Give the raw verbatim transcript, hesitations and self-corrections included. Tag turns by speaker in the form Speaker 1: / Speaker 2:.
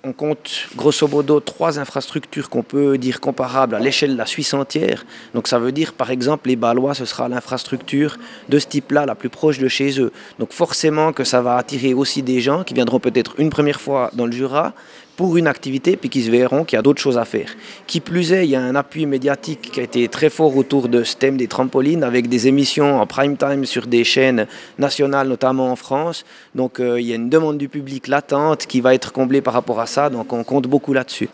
Speaker 1: on compte grosso modo trois infrastructures qu'on peut dire comparables à l'échelle de la Suisse entière. Donc ça veut dire par exemple les Balois, ce sera l'infrastructure de ce type-là la plus proche de chez eux. Donc forcément que ça va attirer aussi des gens qui viendront peut-être une première fois dans le Jura pour une activité, puis qui se verront qu'il y a d'autres choses à faire. Qui plus est, il y a un appui médiatique qui a été très fort autour de ce thème des trampolines, avec des émissions en prime time sur des chaînes nationales, notamment en France. Donc euh, il y a une demande du public latente qui va être comblée par rapport à ça, donc on compte beaucoup là-dessus.